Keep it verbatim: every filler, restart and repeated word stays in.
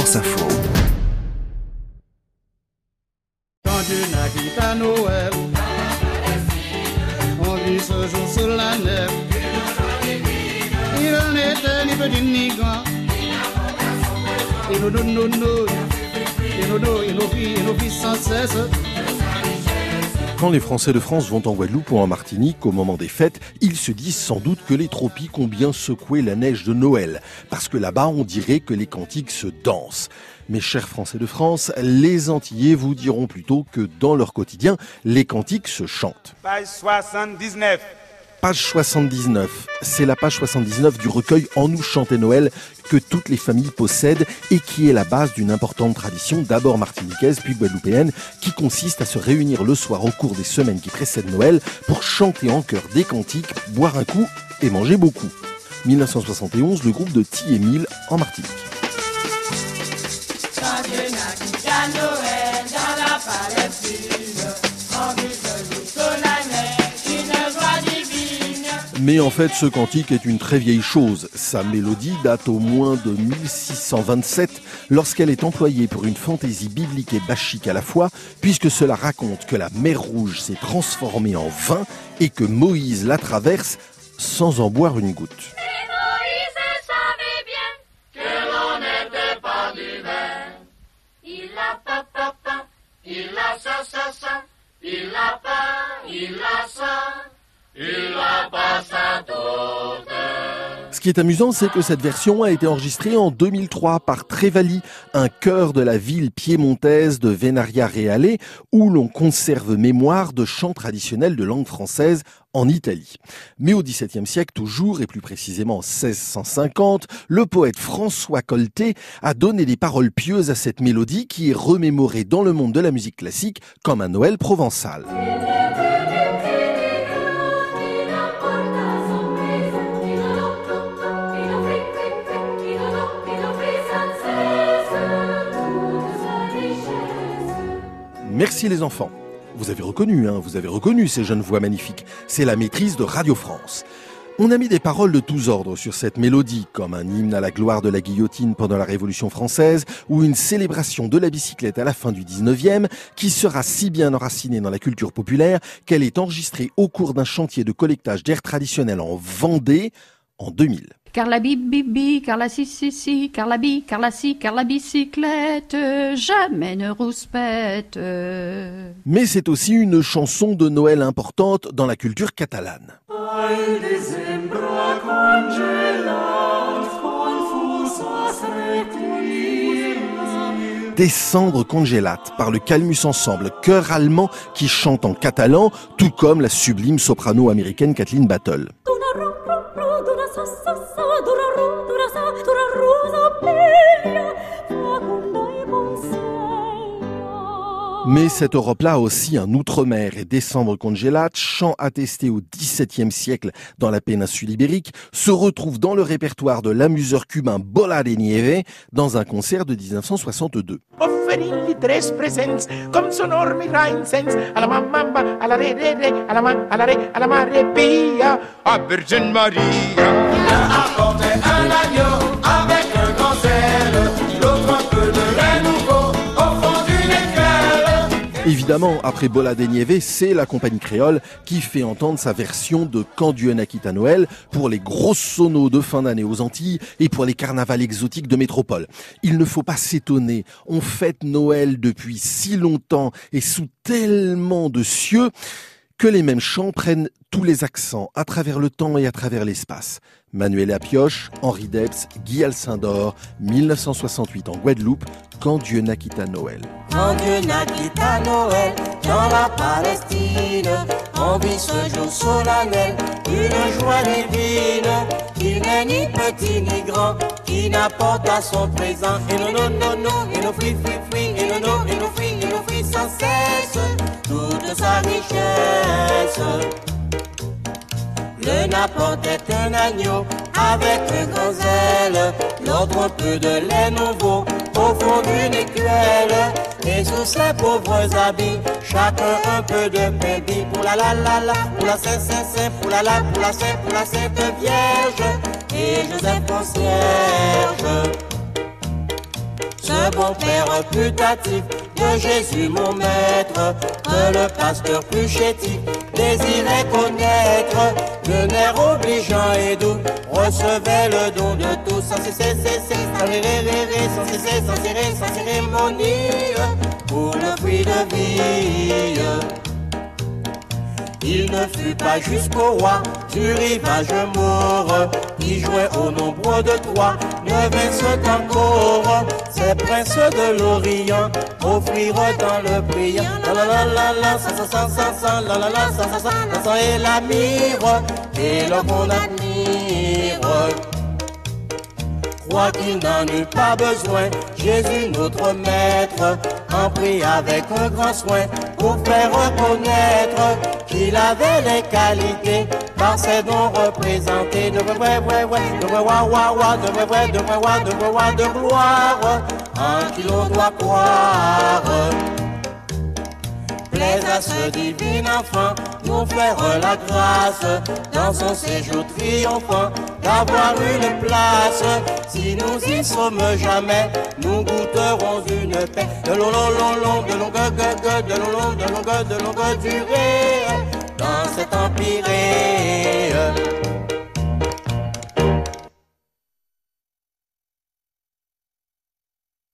France Info. Quand Dieu n'a quitté à Noël, on vit ce jour solennel. Il n'était ni petit ni grand. Il nous donne nos nos, il nous donne, il nous fit, il nous fit sans cesse. Quand les Français de France vont en Guadeloupe ou en Martinique au moment des fêtes, ils se disent sans doute que les tropiques ont bien secoué la neige de Noël. Parce que là-bas, on dirait que les cantiques se dansent. Mes chers Français de France, les Antillais vous diront plutôt que dans leur quotidien, les cantiques se chantent. Page soixante-dix-neuf. Page soixante-dix-neuf, c'est la page soixante-dix-neuf du recueil « En nous chanter Noël » que toutes les familles possèdent et qui est la base d'une importante tradition, d'abord martiniquaise puis guadeloupéenne, qui consiste à se réunir le soir au cours des semaines qui précèdent Noël pour chanter en chœur des cantiques, boire un coup et manger beaucoup. dix-neuf cent soixante et onze, le groupe de Ti et Mille en Martinique. Quand Dieu n'a quitté à Noël dans la Palestine, on vit ce jour solennel, une joie divine. Mais en fait, ce cantique est une très vieille chose. Sa mélodie date au moins de mille six cent vingt-sept, lorsqu'elle est employée pour une fantaisie biblique et bachique à la fois, puisque cela raconte que la mer Rouge s'est transformée en vin et que Moïse la traverse sans en boire une goutte. Et Moïse savait bien que l'on n'était pas du vin. Il a pas, pas, pas, il a ça, ça, ça, il a pas, il a ça. Il a pas sa toute. Ce qui est amusant, c'est que cette version a été enregistrée en deux mille trois par Trevali, un chœur de la ville piémontaise de Venaria Reale, où l'on conserve mémoire de chants traditionnels de langue française en Italie. Mais au dix-septième siècle toujours, et plus précisément en seize cent cinquante, le poète François Colté a donné des paroles pieuses à cette mélodie qui est remémorée dans le monde de la musique classique comme un Noël provençal. Merci les enfants. Vous avez reconnu, hein, vous avez reconnu ces jeunes voix magnifiques. C'est la maîtrise de Radio France. On a mis des paroles de tous ordres sur cette mélodie, comme un hymne à la gloire de la guillotine pendant la Révolution française, ou une célébration de la bicyclette à la fin du dix-neuvième, qui sera si bien enracinée dans la culture populaire qu'elle est enregistrée au cours d'un chantier de collectage d'air traditionnel en Vendée en deux mille. Car la bi bi bi, car la si si si, car la bi, car la si, car la bicyclette, jamais ne rouspète. Mais c'est aussi une chanson de Noël importante dans la culture catalane. Descendre congelate par le Calmus Ensemble, chœur allemand qui chante en catalan, tout comme la sublime soprano américaine Kathleen Battle. Mais cette Europe-là a aussi un outre-mer et Décembre congelate, chant attesté au dix-septième siècle dans la péninsule ibérique, se retrouve dans le répertoire de l'amuseur cubain Bola de Nieve dans un concert de dix-neuf cent soixante-deux. Offerigli tres presents, comme sonor mi reinsens, alla mamma, alla re re re, alla ma, alla re, alla mare pia, à Virgin Maria. Il a apporté un agneau avec un grand zèle, l'autre un peu de lait nouveau au fond d'une écuelle. Évidemment, après Bola de Nieve, c'est la compagnie créole qui fait entendre sa version de Quand Dieu n'a quitté à Noël pour les grosses sonos de fin d'année aux Antilles et pour les carnavals exotiques de métropole. Il ne faut pas s'étonner, on fête Noël depuis si longtemps et sous tellement de cieux que les mêmes chants prennent tous les accents à travers le temps et à travers l'espace. Manuela Pioche, Henri Debs, Guy Alcindor, dix-neuf cent soixante-huit en Guadeloupe, Quand Dieu n'a quitté à Noël. Quand Dieu n'a quitté à Noël, dans la Palestine, on vit ce jour solennel, une joie divine, qui n'est ni petit ni grand, qui n'apporte à son présent, et non, non, non, non, et non, fri, fri, fri, et non, non, et non, fri, et non, fri, sans cesse, toute sa richesse. Le n'apporte est un agneau avec un grand zèle, l'autre un peu de lait nouveau au fond d'une écuelle. Et sous ses pauvres habits, chacun un peu de pain dit pour la la la la, pour la saint saint saint, pour la la, pour la saint, pour la sainte vierge et Joseph concierge. Ce le bon père putatif de Jésus mon maître, que le pasteur plus chétif désirait connaître, le nerf obligeant et doux recevait le don de tous, sans cesser, cesser, sans rire, sans cesser, sans serrer, sans cérémonie, pour le fruit de vie. Il ne fut pas jusqu'au roi du rivage mort, qui jouait au nombre de trois, ne vinssent encore ces princes de l'Orient, offrir dans le brillant, la la la la la, sans sans sans sans, la la la, sans sans sans, sans et la mire, et l'homme qu'on admire. Crois qu'il n'en eut pas besoin, Jésus notre maître en prie avec un grand soin pour faire reconnaître qu'il avait les qualités par ses dons représentés de vrai vrai vrai, de vrai wa wa wa, de vrai vrai, de vrai wa, de vrai wa, de gloire en qui l'on doit croire. Plaise à ce divin enfant nous faire la grâce dans son séjour triomphant d'avoir une place. Si nous y sommes jamais, nous goûterons une paix de long long long long, de longue de longue de longue de longue durée.